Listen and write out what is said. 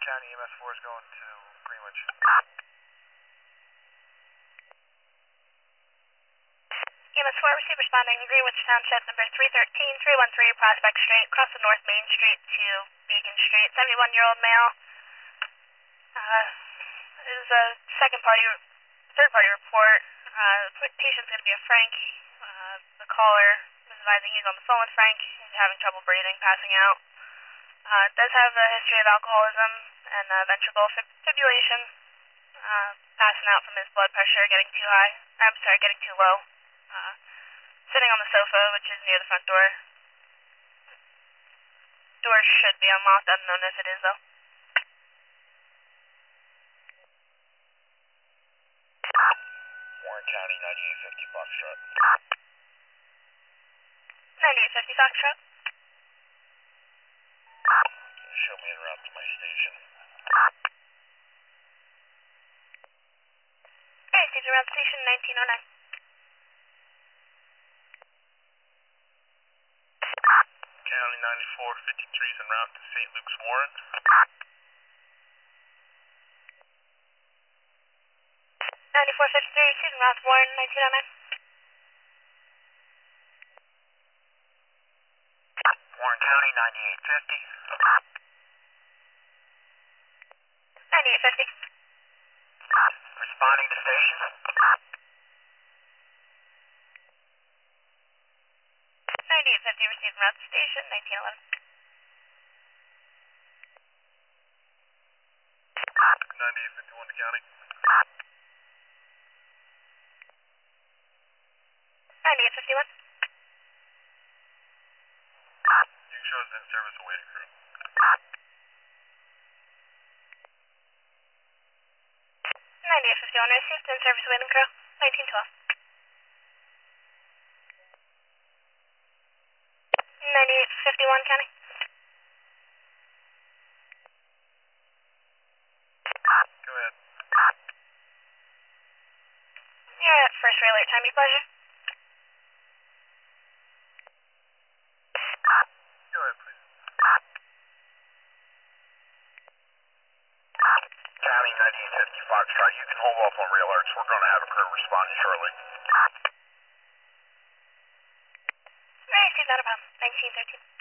County EMS 4 is going to Greenwich. EMS 4, receive responding Greenwich Township, number 313-313 Prospect Street, across the North Main Street to Beacon Street. 71-year-old male. This is a third party report. The patient's going to be a Frank. The caller is advising he's on the phone with Frank. He's having trouble breathing, passing out. Does have a history of alcoholism and ventricular fibrillation. Passing out from his blood pressure, getting too low. Sitting on the sofa, which is near the front door. Door should be unlocked. I don't know if it is, though. Warren County 9850 Foxtrot. 9850 Foxtrot. Can you show me en route to my station? Hey, Steve, around station 1909. County 9453 is en route to St. Luke's Warren. 9453, Susan Roth, Warren, 1909. Warren County 9850. 9850. Responding to station. 9850, received route to station, 1911. 9851 to county. 9851. You show us in service awaiting crew. 9851, received in service waiting crew, 1912. 9851, county. Go ahead. You're at first alert time, your pleasure. Go ahead, please. County 9850 Foxtrot, you can hold off on re-alerts. We're going to have a crew responding shortly. Received, not a problem. 1913.